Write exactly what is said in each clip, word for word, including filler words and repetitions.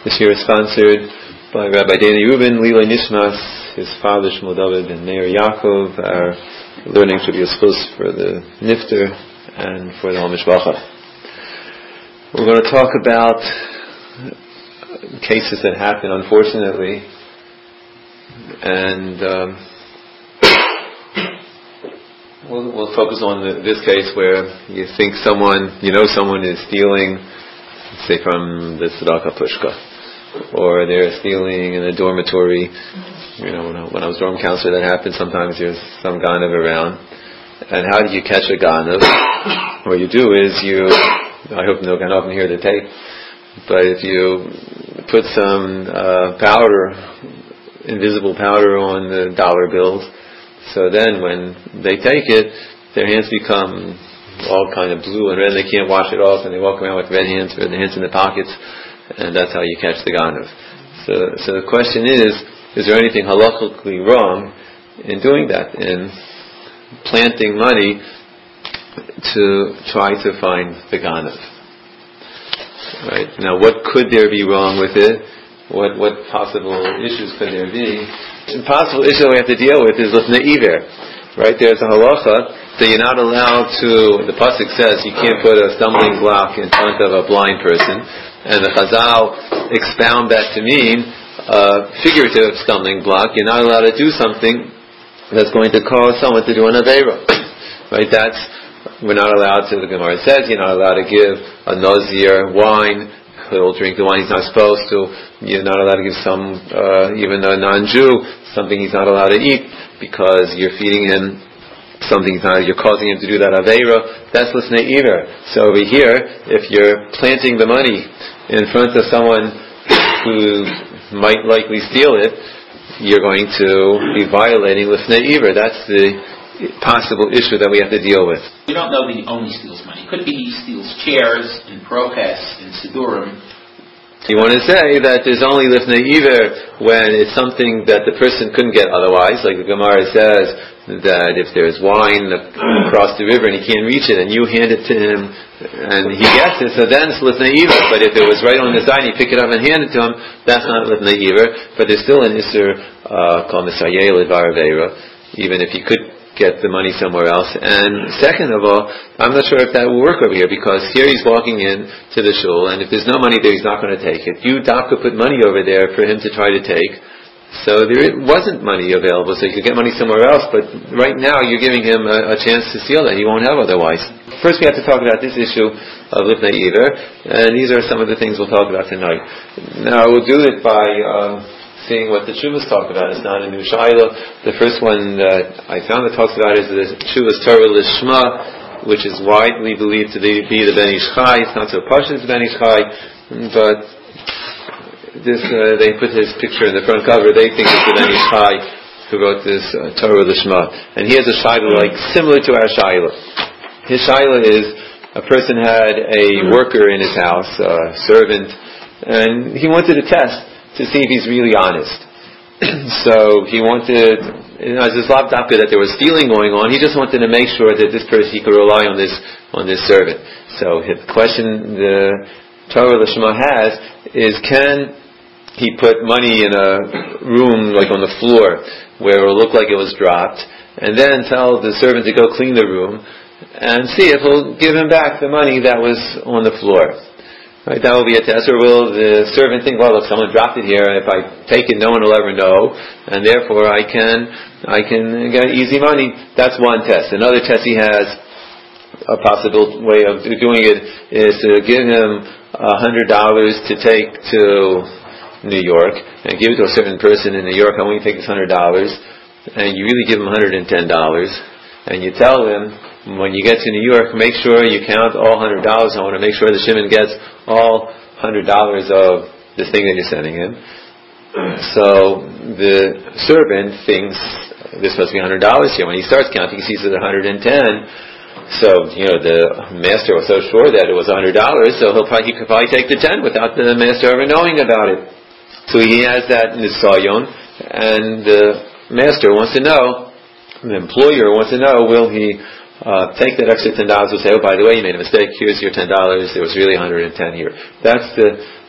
This year is sponsored by Rabbi Danny Rubin, Lilay Nishmas, his father Shmuel David and Meir Yaakov. Our learning should be a spus for the Nifter and for the Hol Mishpacha. We're going to talk about cases that happen, unfortunately, and um, we'll, we'll focus on the, this case where you think someone, you know someone is stealing, say from the Tzedakah Pushka, or they're stealing in a dormitory. You know, when I, when I was dorm counselor, that happens. Sometimes there's some ganav around. And how do you catch a ganav? What you do is you, I hope no ganav here to take, but if you put some uh, powder, invisible powder on the dollar bills, so then when they take it, their hands become all kind of blue and red, they can't wash it off, and they walk around with red hands, red hands in the pockets, and that's how you catch the ganav. So, so the question is, is there anything halachically wrong in doing that, in planting money to try to find the ganav? Right? Now, what could there be wrong with it? What what possible issues could there be? The possible issue that we have to deal with is lifnei iver. Right? There's a halacha that you're not allowed to, the pasuk says you can't put a stumbling block in front of a blind person, and the Chazal expound that to mean a figurative stumbling block. You're not allowed to do something that's going to cause someone to do an aveira. Right? That's, we're not allowed to, the Gemara says, you're not allowed to give a Nazir wine. He'll drink the wine he's not supposed to. You're not allowed to give some, uh, even a non-Jew, something he's not allowed to eat, because you're feeding him something he's not, you're causing him to do that aveira. That's lifnei iver. So over here, if you're planting the money in front of someone who might likely steal it, you're going to be violating lifnei iver. That's the possible issue that we have to deal with. We don't know that he only steals money. It could be he steals chairs and protests and sidurim. You want to say that there's only lifnei iver when it's something that the person couldn't get otherwise, like the Gemara says that if there's wine across the river and he can't reach it and you hand it to him and he gets it, so then it's lifnei iver. But if it was right on the side and you pick it up and hand it to him, that's not lifnei iver. But there's still an isser uh, called misayeh l'dvar aveira, even if he could get the money somewhere else. And second of all, I'm not sure if that will work over here, because here he's walking in to the shul, and if there's no money there, he's not going to take it. You, Daka, put money over there for him to try to take, so there wasn't money available, so you could get money somewhere else, but right now you're giving him a, a chance to steal that he won't have otherwise. First we have to talk about this issue of lifnei iver, and these are some of the things we'll talk about tonight. Now we'll do it by uh, seeing what the Tshuvas talk about. It's not a new Shaila. The first one that I found that talks about is the Tshuvas Torah Lishma, which is widely believed to be the Ben Ish Chai. It's not so partial as Ben Ish Chai, but this uh, they put his picture in the front cover. They think it's the Ben Ish Chai who wrote this uh, Torah Lishma. And he has a Shaila like similar to our Shaila. His Shaila is a person had a worker in his house, a servant, and he wanted to test to see if he's really honest. So he wanted, you know, as his lapdaka that there was stealing going on, he just wanted to make sure that this person, he could rely on this on this servant. So the question the Torah Lishma has is, can he put money in a room like on the floor where it will look like it was dropped, and then tell the servant to go clean the room and see if he'll give him back the money that was on the floor? Right, that will be a test. Or will the servant think, well, look, someone dropped it here, and if I take it, no one will ever know, and therefore I can I can get easy money. That's one test. Another test he has, a possible way of doing it, is to give him a hundred dollars to take to New York, and give it to a certain person in New York. I want you to take this hundred dollars, and you really give him one hundred and ten dollars, and you tell him, when you get to New York, make sure you count all one hundred dollars. I want to make sure the shimon gets all one hundred dollars of this thing that you're sending him. So the servant thinks this must be one hundred dollars here. When he starts counting, he sees it's one hundred ten. So, you know, the master was so sure that it was one hundred dollars, so he'll probably, he could probably take the ten without the master ever knowing about it. So he has that nisayon, and the master wants to know, the employer wants to know, will he Uh, take that extra ten dollars and say, oh, by the way, you made a mistake, here's your ten dollars, there was really one hundred ten here. That's the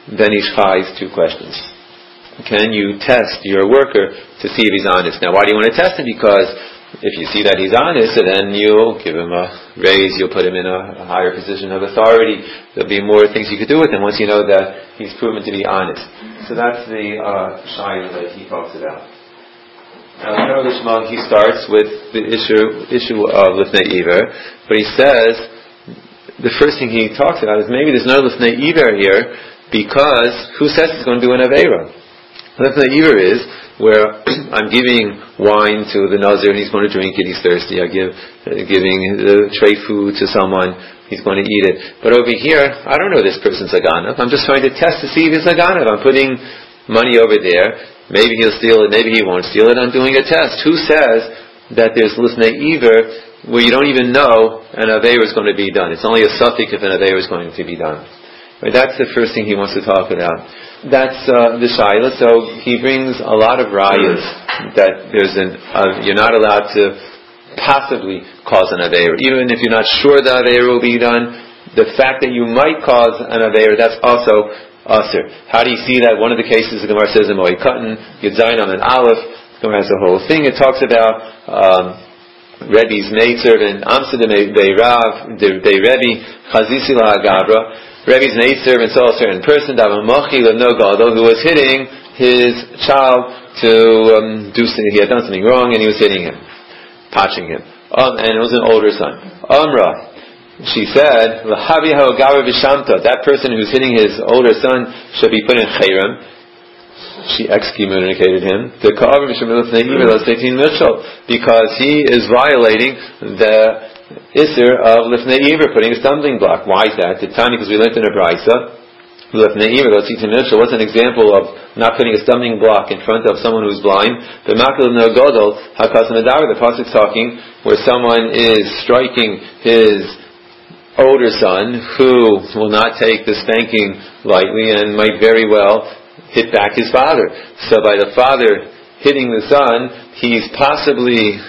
Ben Ish Chai's two questions. Can you test your worker to see if he's honest? Now, why do you want to test him? Because if you see that he's honest, then you'll give him a raise, you'll put him in a, a higher position of authority. There'll be more things you could do with him once you know that he's proven to be honest. So that's the uh, shayla that he talks about. Now, Karol Ishmael, he starts with the issue issue of Lifnei Iver, but he says the first thing he talks about is maybe there's no Lifnei Iver here because who says he's going to do an Aveira? Lifnei Iver is where I'm giving wine to the Nazir and he's going to drink it, he's thirsty. I give uh, giving the tray food to someone, he's going to eat it. But over here, I don't know this person's a ganav. I'm just trying to test to see if he's a ganav. I'm putting money over there. Maybe he'll steal it, maybe he won't steal it. I'm doing a test. Who says that there's Lifnei Iver where you don't even know an Aveira is going to be done? It's only a suffix if an Aveira is going to be done. Right, that's the first thing he wants to talk about. That's uh, the shayla. So he brings a lot of rayas that there's an uh, you're not allowed to possibly cause an aveira, even if you're not sure the aveira will be done. The fact that you might cause an aveira, that's also usher. How do you see that? One of the cases the Gemara says in Moed Katan, Yud Zayin Amud Aleph. The Gemara has the whole thing. It talks about um, Rebbe's maidservant, Amsa de Beirav, de Rebbe Chazisi La Gabra. Rebbe's maidservant saw a certain person, who was hitting his child to um, do something. He had done something wrong, and he was hitting him, touching him. Um, and it was an older son. Amra, she said, that person who's hitting his older son should be put in chayrim. She excommunicated him because he is violating the Isser of Lifnei Iver, putting a stumbling block. Why is that? The Tani, because we learned in a Brisa, Lifnei Iver, what's an example of not putting a stumbling block in front of someone who's blind? The Makil no Godol, Hakas Nadav, the Pasuk's talking, where someone is striking his older son, who will not take the spanking lightly and might very well hit back his father. So by the father hitting the son, he's possibly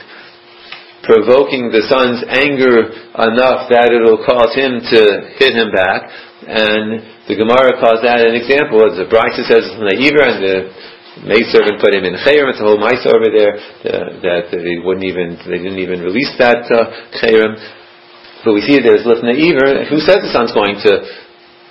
provoking the son's anger enough that it'll cause him to hit him back, and the Gemara calls that an example. As the Brisa says from the Iver, and the maidservant put him in chayrim. It's a whole ma'isa over there uh, that they wouldn't even they didn't even release that uh, chayrim. But we see there's Lifnei Iver. Who says the son's going to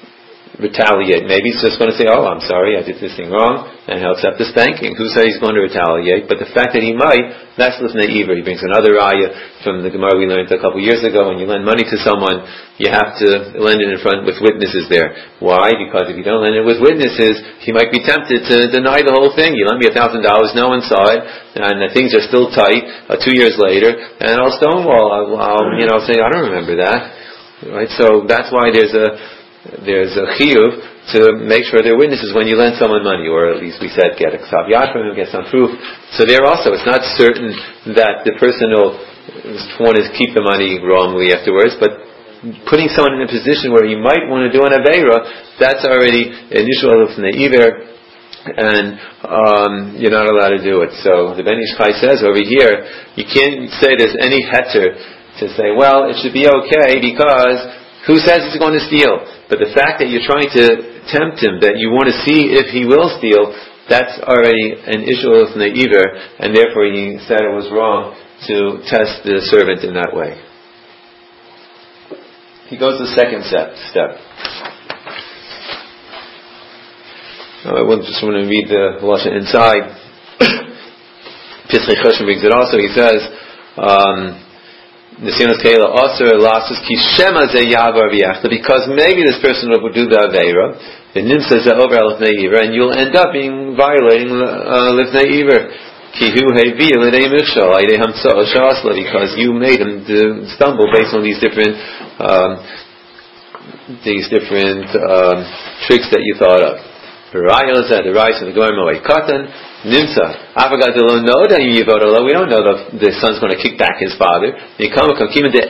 retaliate? Maybe he's just going to say, oh, I'm sorry, I did this thing wrong, and he'll accept the spanking. Who says he's going to retaliate? But the fact that he might, that's Lifnei Iver. He brings another raya from the Gemara we learned a couple years ago. When you lend money to someone, you have to lend it in front with witnesses there. Why? Because if you don't lend it with witnesses, he might be tempted to deny the whole thing. You lend me a thousand dollars, no one saw it, and the things are still tight uh, two years later, and I'll stonewall. I'll, I'll you know, say, I don't remember that. Right? So that's why there's a There's a chiyuv to make sure they're witnesses when you lend someone money, or at least we said get a ksav yad from him, get some proof. So there also, it's not certain that the person will want to keep the money wrongly afterwards, but putting someone in a position where he might want to do an aveira, that's already an issue of Lifnei Iver, and um, you're not allowed to do it. So the Ben Ish Chai says over here, you can't say there's any heter to say, well, it should be okay because who says he's going to steal? But the fact that you're trying to tempt him, that you want to see if he will steal, that's already an issue of Lifnei Iver, and therefore he said it was wrong to test the servant in that way. He goes to the second step. step. I just want to read the Lashon inside. Pischei Choshen brings it also. He says, um, because maybe this person will do the Aveira, the Nim says that over Lifnei Iver, and you'll end up being violating uh, Lifnei Iver. Because you made him to stumble based on these different um, these different um, tricks that you thought of. The Raya said the Raya from the Gemara Moed Katan Nimsa. We don't know that the son's going to kick back his father. Because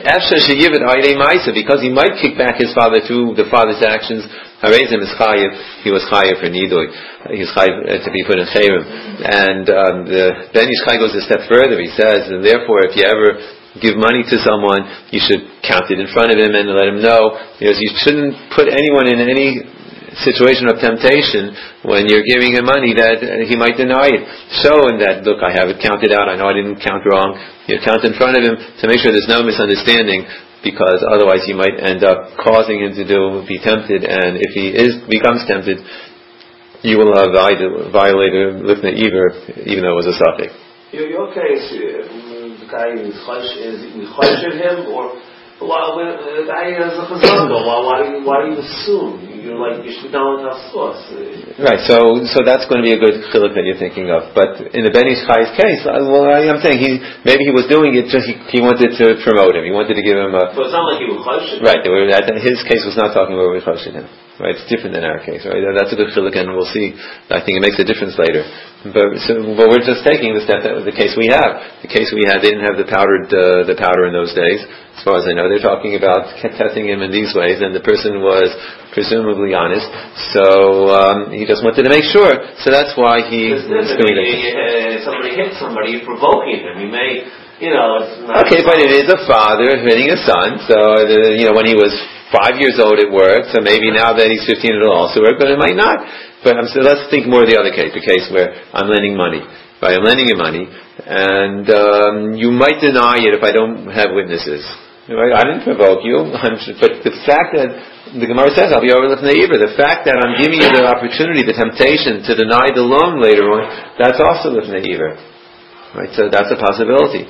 he might kick back his father through the father's actions. He was chayiv for nidoy. He's chayiv to be put in chayrim. And um, the Ben Ish Chai goes a step further. He says, and therefore, if you ever give money to someone, you should count it in front of him and let him know, because you shouldn't put anyone in any situation of temptation when you're giving him money that uh, he might deny it. Show him that, look, I have it counted out, I know I didn't count wrong. You count in front of him to make sure there's no misunderstanding, because otherwise you might end up causing him to do, be tempted, and if he is becomes tempted, you will have violated Lifnei Iver, even though it was a suffix. Your case, the guy is choshed him, or well, the guy has a chazaka. Why, why, do you, why do you assume? You're like, you should know enough source. Right, so so that's going to be a good chiluk that you're thinking of. But in the Ben Ish Chai's case, well, I'm saying he maybe he was doing it just he, he wanted to promote him. He wanted to give him a. So it's not like he was choshed. Right, they were, his case was not talking about we choshed him. Right, it's different than our case. Right, that's a good chiluk, and we'll see. I think it makes a difference later. But so, but we're just taking the step that the case we have. The case we had, they didn't have the powdered uh, the powder in those days. As far as I know, they're talking about testing him in these ways, and the person was presumably honest. So um, he just wanted to make sure. So that's why he was doing it. Uh, somebody hit somebody, provoking him. You may, you know. It's not okay, but it is a father hitting a son. So uh, you know, when he was five years old, it worked. So maybe now that he's fifteen, it'll also work. But it might not. But um, so let's think more of the other case, the case where I'm lending money. Right, I'm lending you money, and um, you might deny it if I don't have witnesses. Right? I didn't provoke you, but the fact that the Gemara says, I'll be over Lifnei Iver, the fact that I'm giving you the opportunity, the temptation to deny the loan later on, that's also Lifnei Iver. Right? So that's a possibility.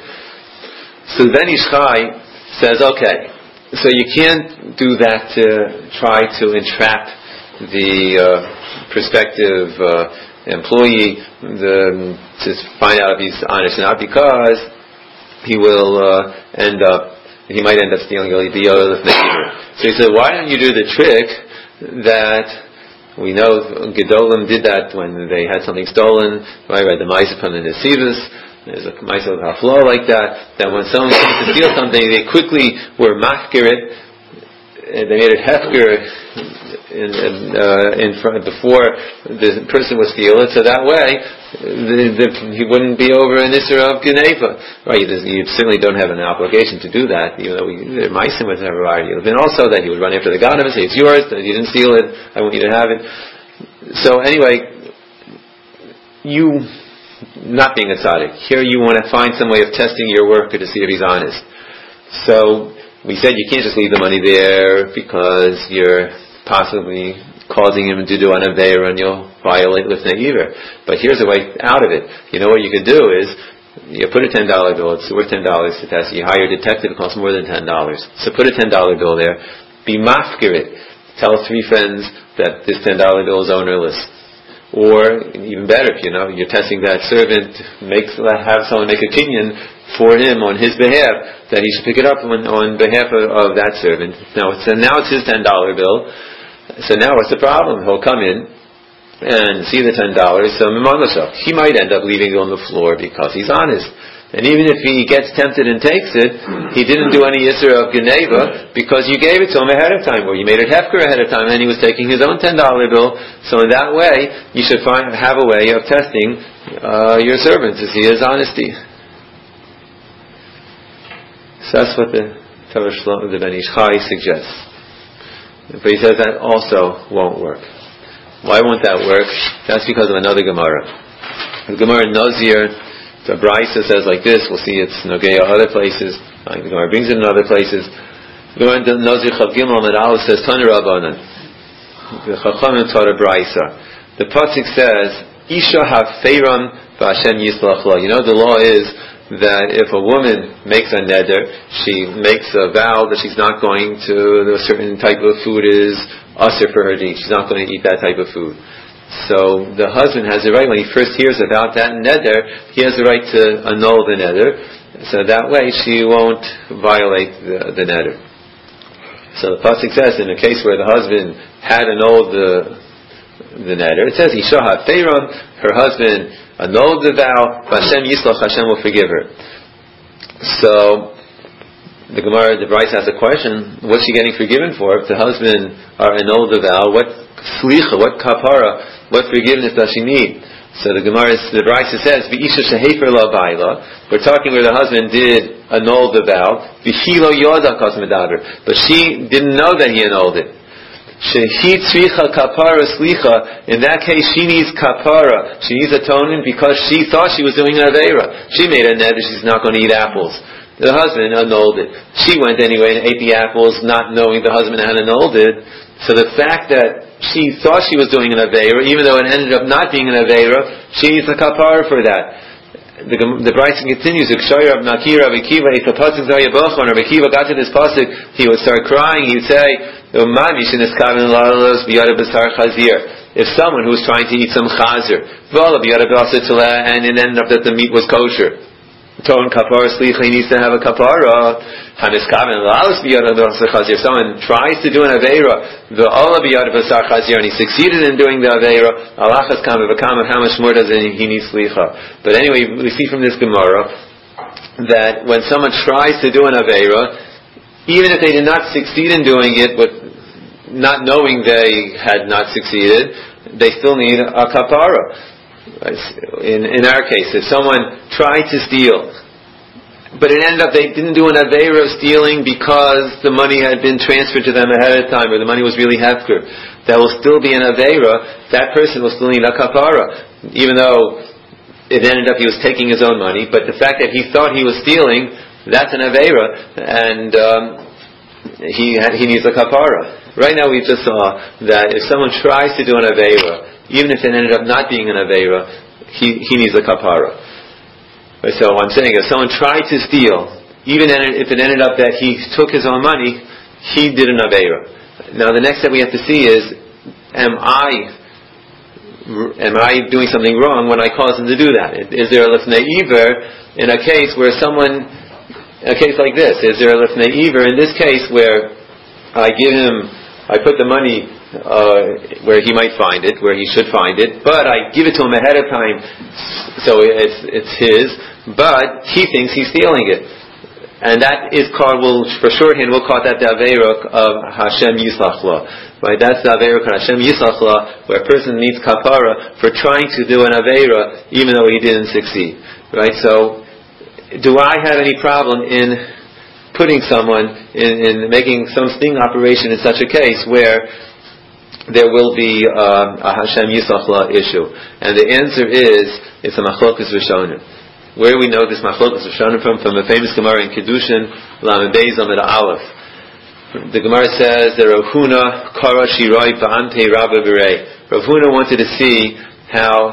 So then Ish Chai says, okay, so you can't do that to try to entrap the uh, prospective uh, employee the, to find out if he's honest or not, because he will uh, end up he might end up stealing the other Lifnei Iver. So he said, why don't you do the trick that we know Gedolim did that when they had something stolen, right? Right, the Ma'aseh from the Nesivus. There's a Ma'aseh of Haflah like that, that when someone came to steal something, they quickly were machker it, they made it hefker in, in, uh, in front, before the person would steal it, so that way the, the, he wouldn't be over an Isra of Geneva. Right, you certainly don't have an obligation to do that, even though we, the Ma'asim would have a variety. And also that he would run after the God and say, it's yours, that you didn't steal it, I want you to have it. So anyway, you not being a tzaddik, here you want to find some way of testing your worker to see if he's honest. So we said you can't just leave the money there because you're possibly causing him to do an aveira and you'll violate Lifnei Iver. But here's a way out of it. You know what you could do is, you put a ten dollar bill, it's worth ten dollars to test. You hire a detective, it costs more than ten dollars. So put a ten dollar bill there, be mafkir it. Tell three friends that this ten dollar bill is ownerless. Or, even better, if you know, you're testing that servant, make, have someone make a kinyan for him on his behalf, that he should pick it up on, on behalf of, of that servant. Now it's, now it's his ten dollar bill. So now what's the problem? He'll come in and see the ten dollars. So he might end up leaving it on the floor because he's honest. And even if he gets tempted and takes it, he didn't do any Yisra of Geneva because you gave it to him ahead of time, or you made it hefker ahead of time, and he was taking his own ten dollar bill. So in that way, you should find have a way of testing uh, your servant to see his honesty. So that's what the Torah Shlomo, the Ben Ish Chai suggests. But he says that also won't work. Why won't that work? That's because of another Gemara. The Gemara in Nazir, the Brisa says like this. We'll see it's Nogea other places. Like the Gemara brings it in other places. The Gemara in Nazir Chav Gimel Amud Aleph says Tana Rabbanan. The Chachamim taught a Brisa. The pasuk says Isha hafeiram v'Hashem yislach la. You know the law is that if a woman makes a neder, she makes a vow that she's not going to, a certain type of food is usher for her to eat. She's not going to eat that type of food. So the husband has the right, when he first hears about that neder, he has the right to annul the neder. So that way she won't violate the, the neder. So the pasuk says, in a case where the husband had annulled the the neder, it says, Isha ha'feiram, her husband annulled the vow, Hashem yislach, Hashem will forgive her. So the Gemara, the Bryce asks a question, what's she getting forgiven for? If the husband are annulled the vow, what slicha, what kapara, what forgiveness does she need? So the Gemara, the Bryce says, V'isha shehefer la baila, we're talking where the husband did annul the vow, V'shilo yoda kos medaber, but she didn't know that he annulled it. Shehi tzricha kapara slicha. In that case, she needs kapara. She needs atonement because she thought she was doing an aveira. She made a neder she's not going to eat apples. The husband annulled it. She went anyway and ate the apples, not knowing the husband had annulled it. So the fact that she thought she was doing an aveira, even though it ended up not being an aveira, she needs a kapara for that. The, the Bryson continues, if a pasuk when Rabbi Akiva got to this pasuk, he would start crying. He would say, if someone who was trying to eat some chazer, and it ended up that the meat was kosher, Ton kapara slicha, he needs to have a kapara. If someone tries to do an aveira, the Allah biyad b'sar chazir, and he succeeded in doing the aveira, alachas kam v'kam, how much more does he need slicha? But anyway, we see from this Gemara that when someone tries to do an aveira, even if they did not succeed in doing it, but not knowing they had not succeeded, they still need a kapara. In in our case, if someone tried to steal, but it ended up they didn't do an aveira of stealing because the money had been transferred to them ahead of time, or the money was really hefker, that will still be an aveira. That person will still need a kapara, even though it ended up he was taking his own money. But the fact that he thought he was stealing, that's an aveira, and um, he had, he needs a kapara. Right now, we just saw that if someone tries to do an aveira, even if it ended up not being an aveira, he, he needs a kapara. Right, so I'm saying if someone tried to steal, even if it ended up that he took his own money, he did an aveira. Now the next step we have to see is, am I am I doing something wrong when I cause him to do that? Is there a lifnei iver in a case where someone, a case like this, is there a lifnei iver in this case where I give him, I put the money Uh, where he might find it, where he should find it, but I give it to him ahead of time, so it's it's his, but he thinks he's stealing it, and that is called, we'll, for shorthand, we'll call that the aveira of Hashem Yislach La. Right? That's the aveira of Hashem Yislach La, where a person needs kapara for trying to do an aveira even though he didn't succeed. Right? So, do I have any problem in putting someone in, in making some sting operation in such a case where there will be um, a Hashem Yislach La issue? And the answer is, it's a Machlokas Rishonim. Where do we know this Machlokas Rishonim from? From the famous Gemara in Kedushin, Lamed Beis Amid Aleph. The Gemara says that Rav Huna Kara Shiroi Ba'ante Rabba B'rei. Rav Huna wanted to see how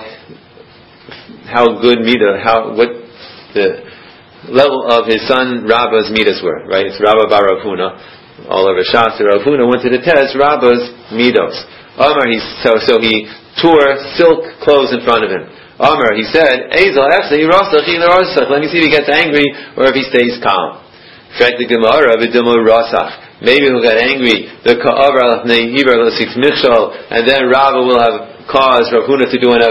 how good Midah, how what the level of his son Rabba's Midas were. Right? It's Rabba Bar Rav Huna. All over Shas, Rav Huna wanted to test Rabba's midos. Amar, he so so he tore silk clothes in front of him. Amar, he said, Ezel efsei rasach ila rasach. Let me see if he gets angry or if he stays calm. Frek the Gemara, v'dimo rasach. Maybe he'll get angry. The ka'avra lefnei iver l'sik michshol, and then Rabba will have caused Rav Huna to do an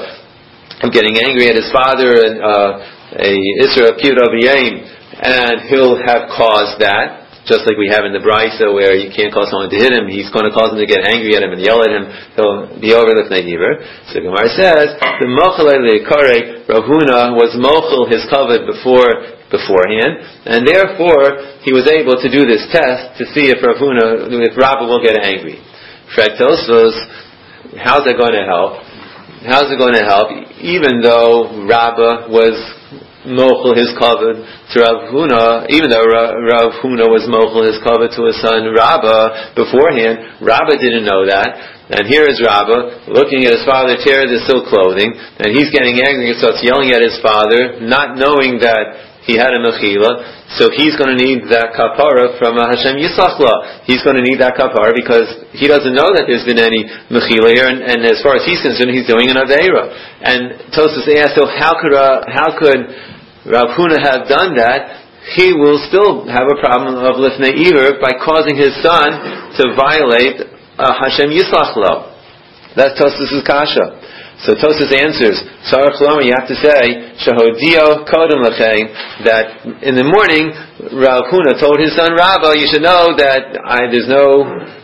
aveira of getting angry at his father and uh, a isra of kiyud aviyim, and he'll have caused that. Just like we have in the Brisa where you can't cause someone to hit him, he's going to cause him to get angry at him and yell at him, he'll be over l'fnei iver. So Gemara says, the mochel le'karei, Rav Huna was mochel his kavod before, beforehand, and therefore he was able to do this test to see if Rav Huna, if Rabba will get angry. Frek Tosfos, how's that going to help? How's it going to help? Even though Rabba was mochel his kavod to Rav Huna, even though Rav Huna was mochel his kavod to his son Rabba beforehand, Rabba didn't know that, and here is Rabba looking at his father tear the silk clothing, and he's getting angry and starts yelling at his father, not knowing that he had a mechila, so he's going to need that kapara from a Hashem Yislach La. He's going to need that kapara because he doesn't know that there's been any mechila here, and, and as far as he's concerned, he's doing an aveira. And Tosfos asked, so how could uh, how could Rav Huna have done that? He will still have a problem of lifnei iver by causing his son to violate uh, Hashem Yislach La. That's Tosfos' kasha. So Tosfos answers, Sarach Lama, you have to say, Shahodio Kodem Lachein, that in the morning, Rav Huna told his son Rabba, you should know that I, there's no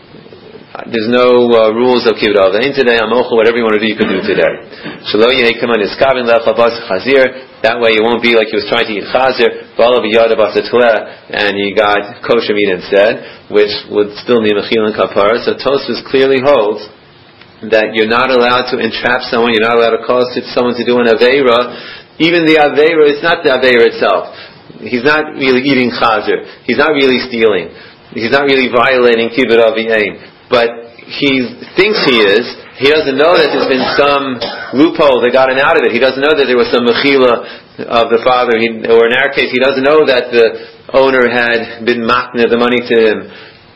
there's no uh, rules of Kibbutz Avein today, Amocha, whatever you want to do, you can do today. Shalo Yehei Kaman Iskavin Lechavas Chazir, That way it won't be like he was trying to eat chazer, and he got kosher meat instead, which would still need mechila and kapara. So Tosfos clearly holds that you're not allowed to entrap someone, you're not allowed to cause someone to do an aveira. Even the aveira, it's not the aveira itself. He's not really eating chazer. He's not really stealing. He's not really violating kibbut aviyim. But he thinks he is. He doesn't know that there's been some loophole that got him out of it. He doesn't know that there was some mechila of the father. He, or in our case, he doesn't know that the owner had been matna the money to him.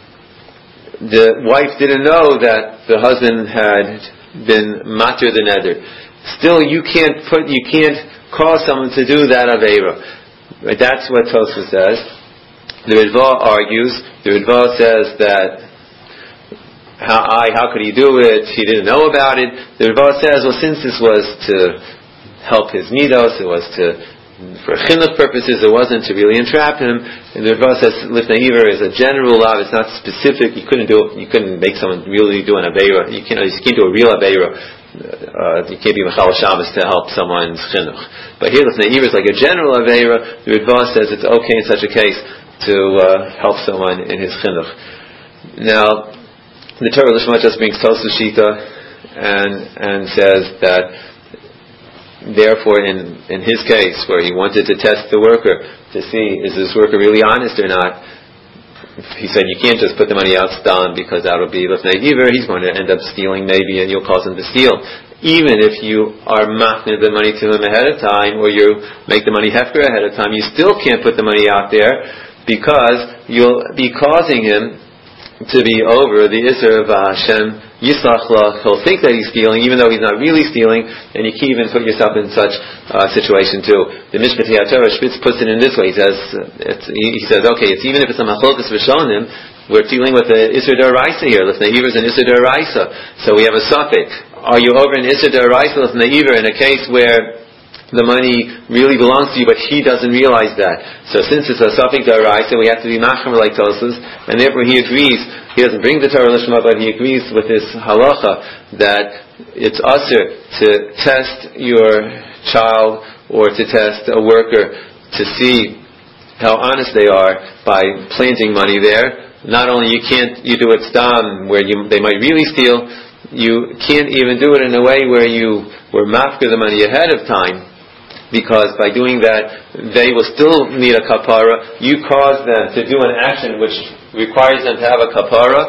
The wife didn't know that the husband had been matir the neder. Still, you can't put, you can't cause someone to do that aveira. Right? That's what Tosfos says. The Ritva argues. The Ritva says that how I, how could he do it? He didn't know about it. The Ritva says, well, since this was to help his midos, it was to for chinuch purposes, it wasn't to really entrap him. And the Ritva says lifnei iver is a general law. It's not specific. You couldn't do you couldn't make someone really do an aveira. You can't you can't do a real aveira. Uh, you can't be mechal shabbos to help someone's chinuch. But here lifnei iver is like a general aveira. The Ritva says it's okay in such a case to uh, help someone in his chinuch. Now, the Torah Lishma just brings Tosfos Shita and and says that therefore in, in his case where he wanted to test the worker to see is this worker really honest or not, he said you can't just put the money out stam because that will be lifnei iver. He's going to end up stealing maybe and you'll cause him to steal. Even if you are machner the money to him ahead of time or you make the money hefker ahead of time, you still can't put the money out there because you'll be causing him to be over the Isser of Hashem Yislach Lach. He'll think that he's stealing, even though he's not really stealing, and you can't even put yourself in such a uh, situation too. The Mishpatei HaTorah Spitz puts it in this way. He says, it's, he says, okay, it's even if it's a Machlokas V'shonim, we're dealing with the Isser D'Oraisa here. Lifnei Iver is an Isser D'Oraisa. So we have a suffix. Are you over an Isser D'Oraisa Lifnei Iver in a case where the money really belongs to you, but he doesn't realize that? So since it's a suffix d'oraisa, we have to be machmer like Tosfos, and therefore he agrees. He doesn't bring the Torah Lishma, but he agrees with this halacha that it's usher to test your child or to test a worker to see how honest they are by planting money there. Not only you can't you do it stam where you they might really steal, you can't even do it in a way where you were mafker the money ahead of time. Because by doing that, they will still need a kapara. You cause them to do an action which requires them to have a kapara,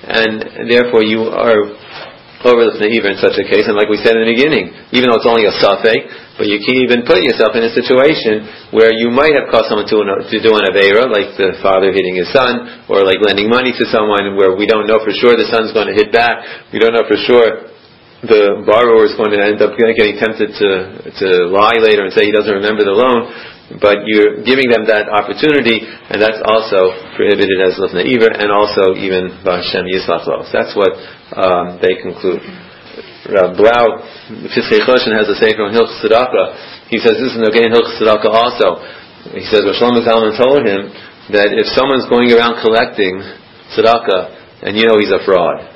and therefore you are over lifnei iver in such a case. And like we said in the beginning, even though it's only a safek, but you can't even put yourself in a situation where you might have caused someone to, an, to do an aveira, like the father hitting his son, or like lending money to someone where we don't know for sure the son's going to hit back. We don't know for sure the borrower is going to end up getting tempted to to lie later and say he doesn't remember the loan, but you're giving them that opportunity, and that's also prohibited as lifnei iver, and also even b'Hashem Yislach Lo. That's what um, they conclude. Rav Blau, Pischei Choshen, has a sefer on Hilchos Tzedakah. He says this is again Hilchos Tzedakah also. He says Rosh Shlomo Zalman told him that if someone's going around collecting tzedakah and you know he's a fraud,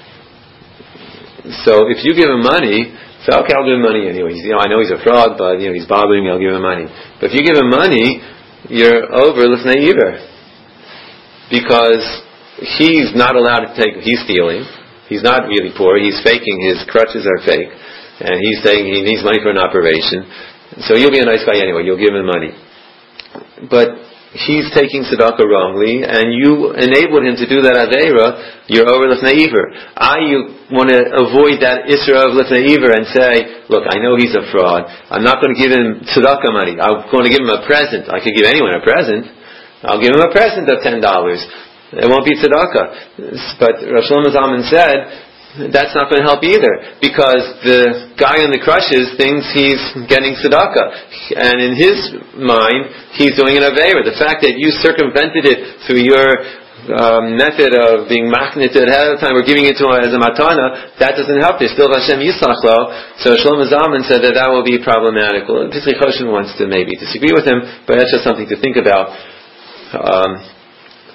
so if you give him money, say, okay, I'll give him money anyway. You know, I know he's a fraud, but you know he's bothering me. I'll give him money. But if you give him money, you're over lifnei iver, because he's not allowed to take. He's stealing. He's not really poor. He's faking. His crutches are fake, and he's saying he needs money for an operation. So you'll be a nice guy anyway. You'll give him money, but he's taking tzedakah wrongly, and you enabled him to do that aveira, you're over lifnei iver. I you want to avoid that isra of lifnei iver and say, look, I know he's a fraud. I'm not going to give him tzedakah money. I'm going to give him a present. I could give anyone a present. I'll give him a present of ten dollars. It won't be tzedakah. But Rosh Shlomo Zalman said, that's not going to help either, because the guy on the crutches thinks he's getting tzedakah, and in his mind, he's doing an aveira. The fact that you circumvented it through your um, method of being machnit ahead of time or giving it to him as a matana, that doesn't help. There's still Hashem Yislach Lo. So Shlomo Zalman said that that will be problematic. Well, Pischei Choshen wants to maybe disagree with him, but that's just something to think about. Um,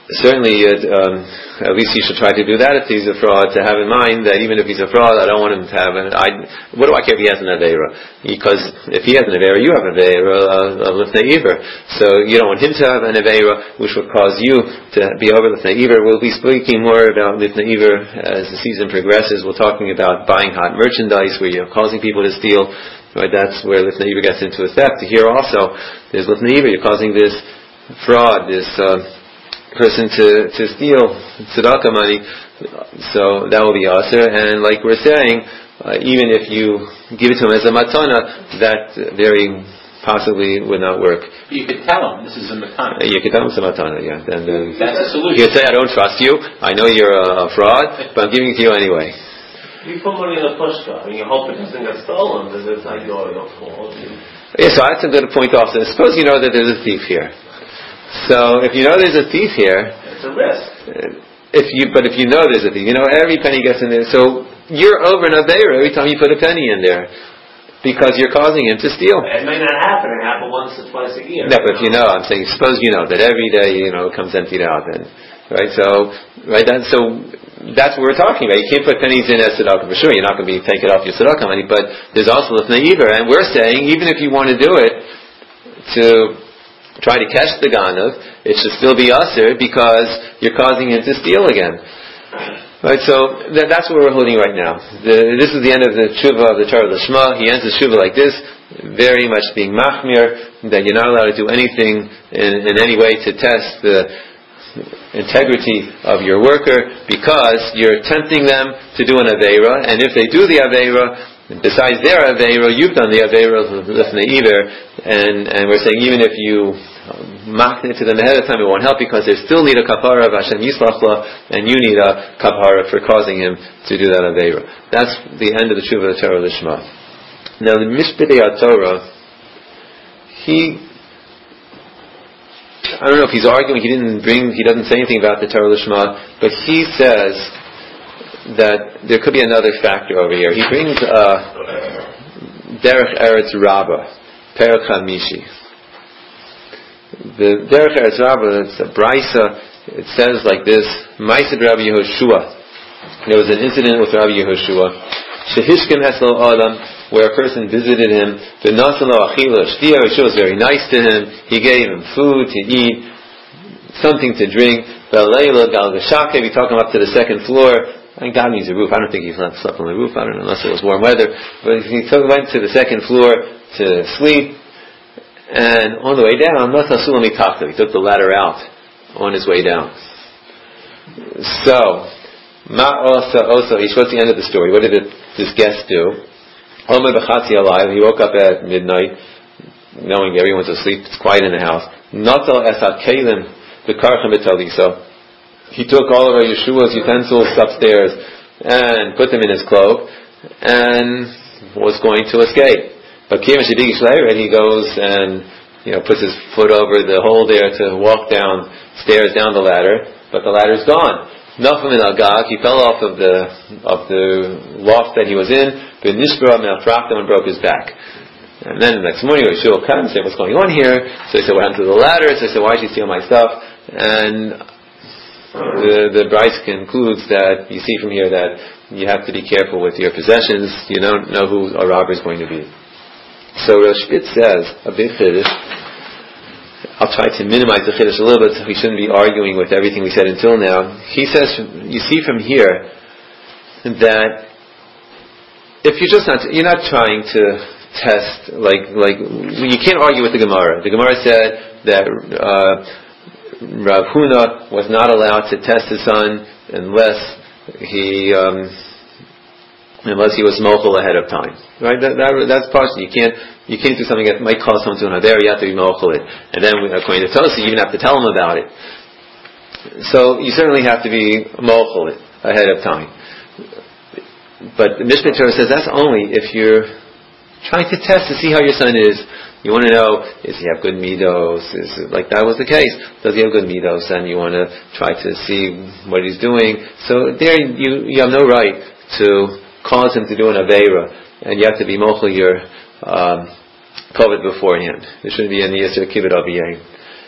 certainly, uh, um, at least he should try to do that if he's a fraud, to have in mind that even if he's a fraud, I don't want him to have an, I, what do I care if he has an Aveira? Because if he has an Aveira, you have an Aveira, a Lifnei Iver. So you don't want him to have an Aveira, which would cause you to be over Lifnei Iver. We'll be speaking more about Lifnei Iver as the season progresses. We're talking about buying hot merchandise where you're causing people to steal. Right, that's where Lifnei Iver gets into a theft. Here also, there's Lifnei Iver, you're causing this fraud, this uh, person to, to steal tzedakah money, so that will be aser. And like we're saying, uh, even if you give it to him as a matana, that very possibly would not work. You could tell him this is a matana. Uh, you could tell him it's a matana, yeah. Then uh, that's a solution. You could say, I don't trust you, I know you're a, a fraud, but I'm giving it to you anyway. You put money in a pushka and you hope it doesn't get stolen because it's like your your fault. Yeah, so that's a good point also. Suppose you know that there's a thief here. So if you know there's a thief here, it's a risk. If you, but if you know there's a thief, you know every penny gets in there. So you're over an aveira every time you put a penny in there because you're causing him to steal. It may not happen. It happen once or twice a year. No, but if you know, I'm saying, suppose you know that every day you know it comes emptied out, then right. So right, that so. That's what we're talking about. You can't put pennies in as tzedakah for sure. You're not going to be taking it off your tzedakah money, but there's also Lifnei Iver, and we're saying even if you want to do it to try to catch the ganav, it should still be aser because you're causing him to steal again. Right. So that, that's what we're holding right now. The, this is the end of the tshuva of the Torah Lishma. He ends the tshuva like this, very much being machmir, that you're not allowed to do anything in, in any way to test the integrity of your worker because you're tempting them to do an aveira, and if they do the aveira, besides their aveira, you've done the aveira of Lifnei Iver, and and we're saying even if you mock it to them ahead of time, it won't help because they still need a kapara of Hashem Yisrach La, and you need a kapara for causing him to do that aveira. That's the end of the tshuva of the Torah Lishma. Now the Mishpidei HaTorah, he I don't know if he's arguing, he didn't bring, he doesn't say anything about the Torah Lishma, but he says that there could be another factor over here. He brings uh, Derech Eretz Rabbah, Perek Hamishi. The Derech Eretz Rabbah, it's a Brisa, it says like this, Ma'aseh Rabbi Yehoshua. There was an incident with Rabbi Yehoshua. Shehishkem Eslo Adam, where a person visited him, the Nasalo Achila Shtia, which was very nice to him. He gave him food to eat, something to drink. Ve'aleila Gal Gashake, we talk him up to the second floor. I think God means a roof. I don't think he slept on the roof. I don't know, unless it was warm weather. But he took, went to the second floor to sleep, and on the way down, Nasasulami Takta, he took the ladder out on his way down. So, Ma Osa Osa, what's the end of the story? What did it, this guest do? He woke up at midnight, knowing everyone's asleep. It's quiet in the house. So he took all of our Yeshua's utensils upstairs and put them in his cloak and was going to escape. But he goes and you know puts his foot over the hole there to walk down stairs down the ladder, but the ladder's gone. Nafam in Agag, he fell off of the of the loft that he was in, but Nishbara Melfraktam and broke his back. And then the next morning, Yeshua comes and said, "What's going on here?" So he said, "What happened to the ladder?" So he said, "Why did you steal my stuff?" And the the Bryce concludes that you see from here that you have to be careful with your possessions. You don't know who a robber is going to be. So Rosh Spitz says a big chiddush. I'll try to minimize the chiddush a little bit so we shouldn't be arguing with everything we said until now. He says, you see from here that if you're just not, you're not trying to test, like, like, you can't argue with the Gemara. The Gemara said that uh, Rav Huna was not allowed to test his son unless he, um, unless he was mochel ahead of time. Right? That, that, that's partial. You can't, you can't do something that might cause someone to an aver, you have to be mochel it. And then, according to Tosi, you even have to tell him about it. So, you certainly have to be mochel it ahead of time. But the Mishnah Torah says that's only if you're trying to test to see how your son is. You want to know, is he have good midos? Is it, like that was the case. Does he have good midos? And you want to try to see what he's doing. So there you, you have no right to cause him to do an aveira. And you have to be mochel your um, covet beforehand. There shouldn't be any yisur kibbut aviyah.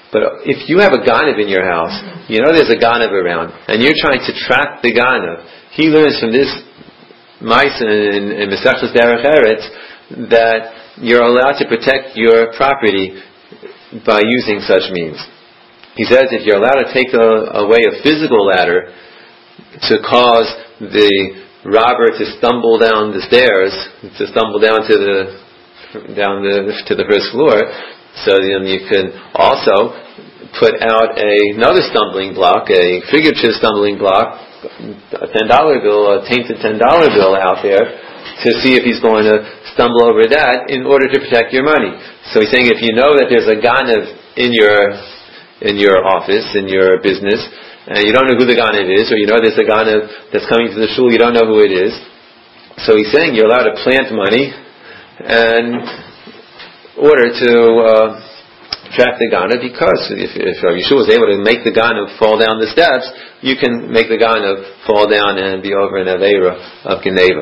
But if you have a ganav in your house, you know there's a ganav around, and you're trying to track the ganav, he learns from this Ma'aseh in, in Mesechus Derech Eretz that you're allowed to protect your property by using such means. He says if you're allowed to take a, away a physical ladder to cause the robber to stumble down the stairs, to stumble down to the down the to the first floor, so then you can also put out a, another stumbling block, a figurative stumbling block, a ten dollar bill, a tainted ten dollar bill out there, to see if he's going to stumble over that in order to protect your money. So he's saying if you know that there's a ganav in your in your office, in your business, and you don't know who the ganav is, or you know there's a ganav that's coming to the shul, you don't know who it is. So he's saying you're allowed to plant money in order to uh, track the ganav, because if, if Yeshua was able to make the ganav fall down the steps, you can make the ganav fall down and be over an aveira of geneva.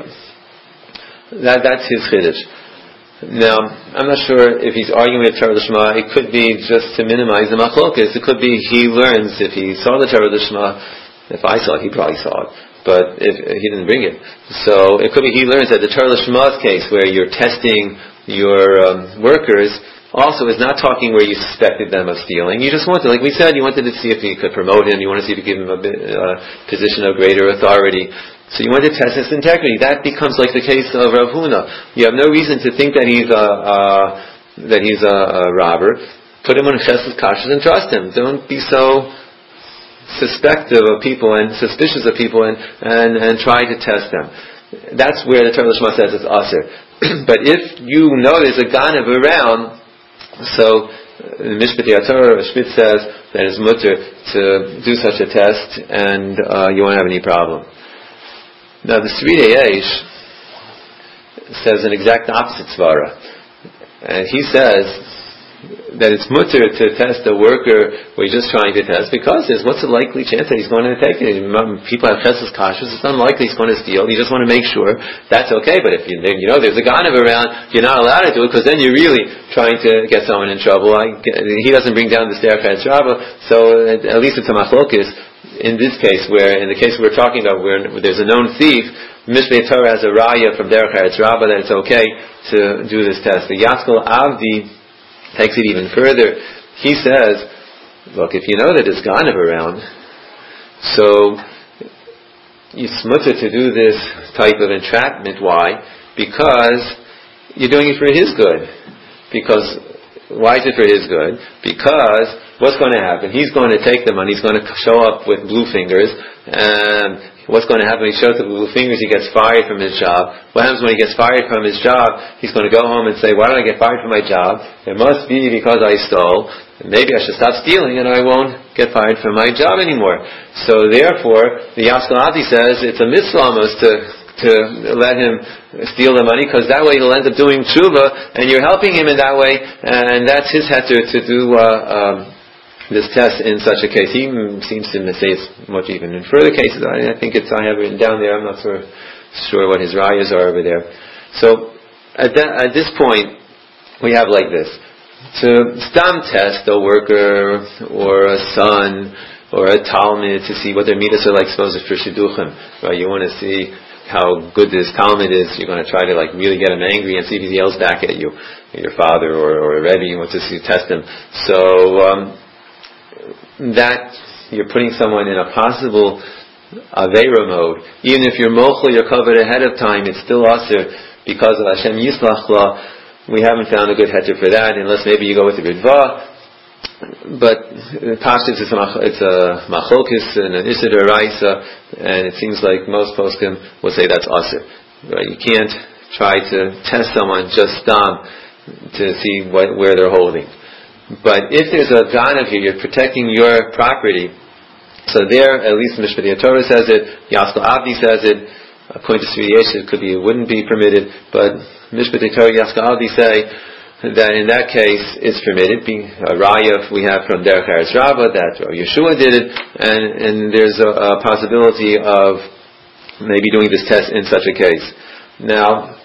That, that's his chiddush. Now, I'm not sure if he's arguing with Torah L'Shma. It could be just to minimize the machlokas. It could be he learns if he saw the Torah L'Shma. If I saw it, he probably saw it. But if he didn't bring it. So it could be he learns that the Torah L'Shma's case, where you're testing your um, workers, also is not talking where you suspected them of stealing. You just wanted, like we said, you wanted to see if you could promote him. You want to see if you give him a bit, uh, position of greater authority. So you want to test his integrity. That becomes like the case of Rav Huna. You have no reason to think that he's a, uh, that he's a, a robber. Put him on chesed kashrus and trust him. Don't be so suspective of people and suspicious of people and, and, and try to test them. That's where the Torah L'Shma says it's aser. But if you know there's a ganav around, so the Mishpatei HaTorah Shmit says that it's mutter to do such a test, and uh, you won't have any problem. Now the Sridei Eish says an exact opposite svara, and he says that it's mutter to test a worker where he's just trying to test, because there's what's the likely chance that he's going to take it? People have chesed kashrus, it's unlikely he's going to steal. You just want to make sure that's okay. But if you, you know there's a ganav around, you're not allowed to do it, because then you're really trying to get someone in trouble. I, he doesn't bring down the stair Chetz Rabbah, so at, at least it's a machlokes in this case, where in the case we're talking about where there's a known thief, Mishpatei Torah has a raya from Derech Chetz Rabbah that it's okay to do this test. The Yaskel Avdi takes it even further. He says, look, if you know that there's ganav around, so you smutter to do this type of entrapment. Why? Because you're doing it for his good. Because, why is it for his good? Because what's going to happen? He's going to take the money, he's going to show up with blue fingers, and what's going to happen? He shows up with blue fingers, he gets fired from his job. What happens when he gets fired from his job? He's going to go home and say, why did I get fired from my job? It must be because I stole. Maybe I should stop stealing and I won't get fired from my job anymore. So therefore, the Yaskel Avdi says it's a mitzvah almost to, to let him steal the money, because that way he'll end up doing tshuva, and you're helping him in that way, and that's his heter to do uh, um, this test in such a case. He seems to say it's much even in further cases. I, I think it's, I have written down there, I'm not so sure what his rayas are over there. So at, that, at this point, we have like this. To stam test a worker or a son or a talmid to see what their midas are like, suppose for shidduchim, right? You want to see how good this talmid is. You're going to try to like really get him angry and see if he yells back at you, your father or, or a rebbe. You want to see, test him. So um, that you're putting someone in a possible aveira mode. Even if you're mochel, you're covered ahead of time, it's still aser because of Hashem Yislach La. We haven't found a good heter for that, unless maybe you go with the Ridva. But Pashtus is a, it's a machlokis and an Issa D'Oraisa, and it seems like most poskim will say that's aser. Right? You can't try to test someone just stam to see what, where they're holding. But if there's a ganav here, you're protecting your property. So there, at least Mishpatei Torah says it, Yaskel Avdi says it. According to Sridei Eish, it could be, it wouldn't be permitted, but Mishpatei Torah Yaskel Avdi say that in that case it's permitted. Being a raya we have from Derech Chetz Rabbah that Yeshua did it, and, and there's a, a possibility of maybe doing this test in such a case. Now,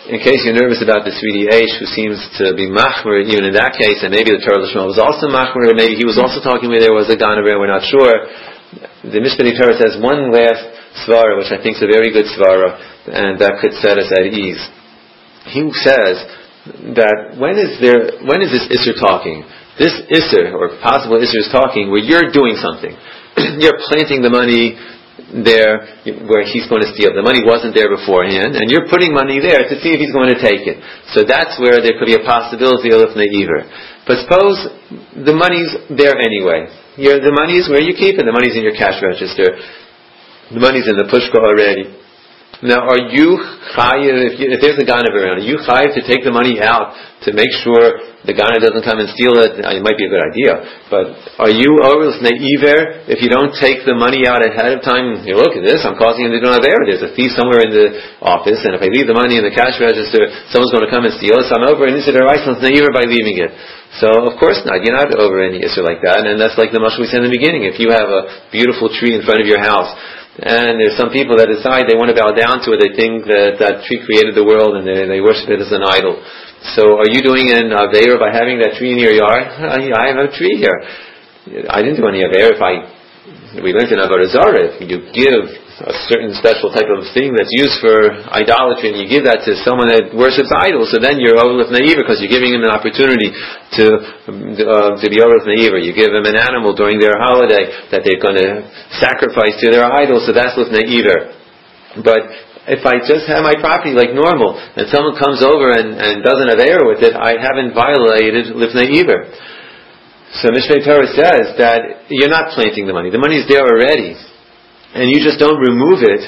in case you're nervous about the Sweetie Aish, who seems to be machmer, even in that case, and maybe the Torah Lishma was also machmer, maybe he was also talking where there was a Ganaver, we're not sure. The Mishpatei Torah says one last svara, which I think is a very good svara, and that could set us at ease. He says that when is there, when is this Isser talking? This Isser, or possible Isser, is talking where you're doing something. You're planting the money there where he's going to steal. The money wasn't there beforehand, and you're putting money there to see if he's going to take it. So that's where there could be a possibility of lifnei iver. But suppose the money's there anyway. You're, the money's where you keep it. The money's in your cash register. The money's in the pushka already. Now, are you chayiv, if, you, if there's a ganav around, are you chayiv to take the money out to make sure the ganav doesn't come and steal it? It might be a good idea, but are you over lifnei iver if you don't take the money out ahead of time? You look at this, I'm causing him to do an aver. There's a thief somewhere in the office, and if I leave the money in the cash register, someone's going to come and steal it, so I'm over an isser d'oraisa lifnei iver by leaving it. So, of course not. You're not over any isser like that, and that's like the mashal we said in the beginning. If you have a beautiful tree in front of your house, and there's some people that decide they want to bow down to it, they think that that tree created the world and they, they worship it as an idol. So are you doing an Aveira by having that tree in your yard? I have a tree here. I didn't do any Aveira if I, we learned in Avodah Zarah, if you give a certain special type of thing that's used for idolatry and you give that to someone that worships idols, so then you're over lifnei iver because you're giving him an opportunity to uh, to be over lifnei iver. You give them an animal during their holiday that they're going to sacrifice to their idols, so that's lifnei iver. But if I just have my property like normal and someone comes over and, and does an aveira with it, I haven't violated lifnei iver. So Mishpatei Torah says that you're not planting the money. The money is there already, and you just don't remove it,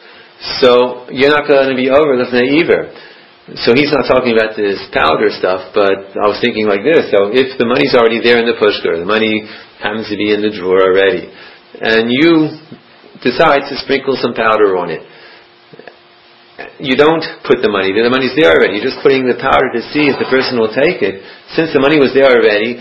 so you're not going to be over lifnei iver. So he's not talking about this powder stuff, but I was thinking like this. So if the money's already there in the pushkar, the money happens to be in the drawer already, and you decide to sprinkle some powder on it, you don't put the money there. The money's there already. You're just putting the powder to see if the person will take it. Since the money was there already,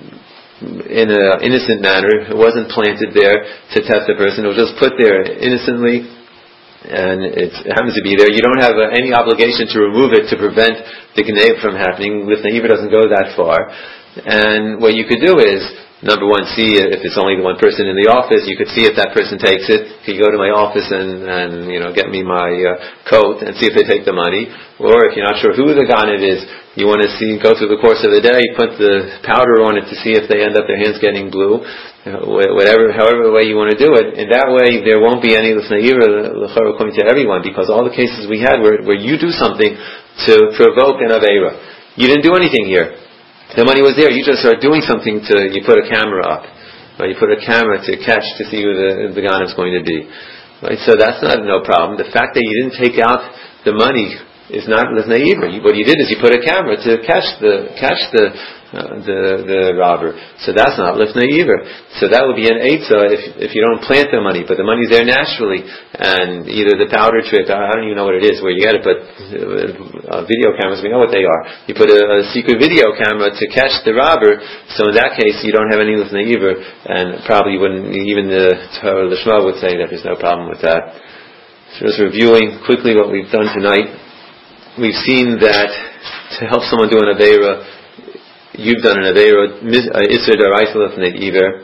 in an innocent manner, it wasn't planted there to test the person, it was just put there innocently, and it happens to be there. You don't have uh, any obligation to remove it to prevent the gneb from happening. Lifnei iver doesn't go that far. And what you could do is, number one, see if it's only the one person in the office. You could see if that person takes it. You could go to my office and, and you know, get me my uh, coat and see if they take the money. Or if you're not sure who the ganav is, you want to see, go through the course of the day, put the powder on it to see if they end up their hands getting blue. Uh, whatever, however way you want to do it. In that way, there won't be any lifnei iver l'chara coming to everyone, because all the cases we had were where you do something to provoke an aveira. You didn't do anything here. The money was there. You just are doing something to, you put a camera up. Right? You put a camera to catch to see who the, the gun is going to be. Right? So that's not no problem. The fact that you didn't take out the money is not lifnei iver. What you did is you put a camera to catch the, catch the, uh, the, the robber. So that's not lifnei iver. So that would be an eitzah if, if you don't plant the money, but the money's there naturally. And either the powder trick, I don't even know what it is, where you get it, but uh, video cameras, we know what they are. You put a, a secret video camera to catch the robber, so in that case you don't have any lifnei iver, and probably wouldn't, even the Torah Lishma would say that there's no problem with that. So just reviewing quickly what we've done tonight. We've seen that to help someone do an aveira, you've done an aveira, isser d'oraisa lifnei iver,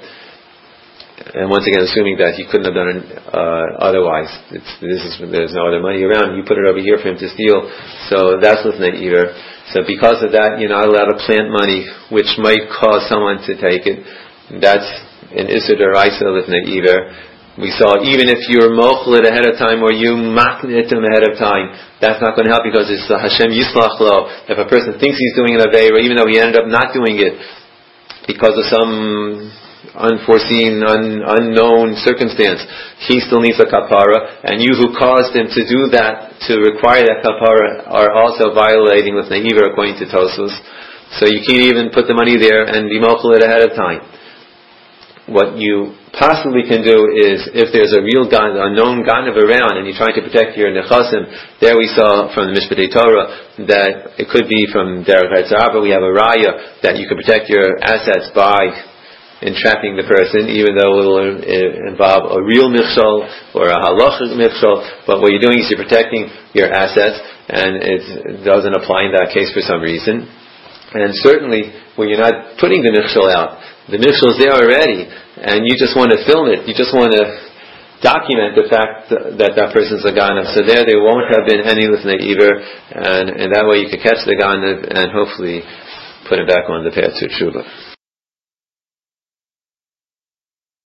and once again, assuming that he couldn't have done it uh, otherwise. It's, this is, there's no other money around. You put it over here for him to steal, so that's lifnei iver. So because of that, you're not allowed to plant money, which might cause someone to take it. That's an isser d'oraisa lifnei iver. We saw even if you're mochel it ahead of time or you maknit him ahead of time, that's not going to help, because it's uh, Hashem yislach lo. If a person thinks he's doing an aveira, even though he ended up not doing it because of some unforeseen, un, unknown circumstance, he still needs a kapara, and you who caused him to do that, to require that kapara, are also violating lifnei iver according to Tosfos. So you can't even put the money there and be mochel it ahead of time. What you possibly can do is, if there's a real gan, a known ganav around, and you're trying to protect your nechasim, there we saw from the Mishpatei Torah that it could be from derech hatzara, but we have a raya that you can protect your assets by entrapping the person, even though it will involve a real michshol or a halachic michshol. But what you're doing is you're protecting your assets. and it doesn't apply in that case for some reason. And certainly, when you're not putting the michshol out, the michshol is there already, and you just want to film it, you just want to document the fact that that person's a ganav. So there, there won't have been any lifnei iver, and, and that way you can catch the ganav and hopefully put him back on the path to tshuva.